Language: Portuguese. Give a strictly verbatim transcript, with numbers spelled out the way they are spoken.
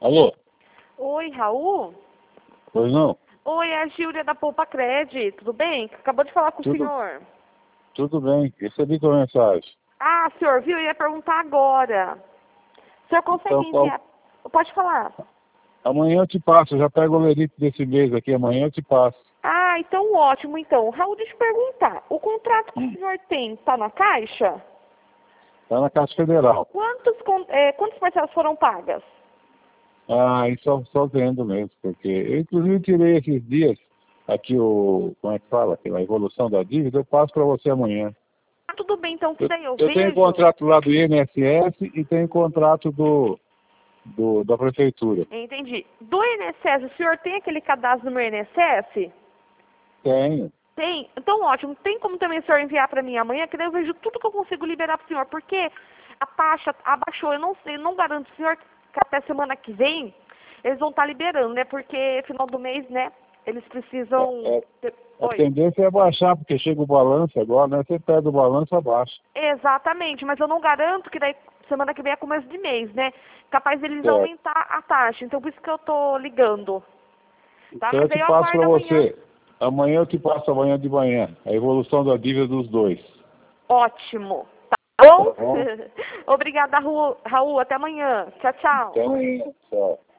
Alô? Oi, Raul? Pois não? Oi, é a Gília da Poupa Cred, tudo bem? Acabou de falar com Tudo, o senhor. tudo bem, recebi tua mensagem. Ah, senhor, viu? Eu ia perguntar agora. O senhor consegue Então, qual- enviar... Pode falar. amanhã eu te passo, eu já pego o lerite desse mês aqui, amanhã eu te passo. Ah, então ótimo, então. Raul, deixa eu perguntar. O contrato que o Hum, senhor tem tá na Caixa? tá na Caixa Federal. Quantos, con- eh, quantas parcelas foram pagas? Ah, e só, só vendo mesmo, porque eu inclusive tirei esses dias aqui o, como é que fala, aquela evolução da dívida, eu passo para você amanhã. Ah, tudo bem, então, que Eu, daí eu eu tenho vejo. contrato lá do I N S S e tenho contrato do, do, da prefeitura. Entendi. Do I N S S, o senhor tem aquele cadastro no meu I N S S? Tenho. Tem? Então ótimo. Tem como também o senhor enviar para mim amanhã, que daí eu vejo tudo que eu consigo liberar para o senhor, porque a taxa abaixou. Eu não sei, não garanto ao senhor que até semana que vem eles vão estar liberando, né? Porque final do mês, né? Eles É, precisam. é, ter- a Oi. tendência é baixar, porque chega o balanço agora, né? Você pega o balanço, abaixa. Exatamente, mas eu não garanto que daí semana que vem é começo de mês, né? Capaz deles Certo. aumentar a taxa. Então por isso que eu tô ligando. Tá? Então Mas eu daí te eu passo para aguardo amanhã. você. Amanhã eu te passo amanhã de manhã. A evolução da dívida dos dois. Ótimo. Tá bom? Tá bom? Obrigada, Raul. Raul. Até amanhã. Tchau, tchau. Até amanhã. Tchau.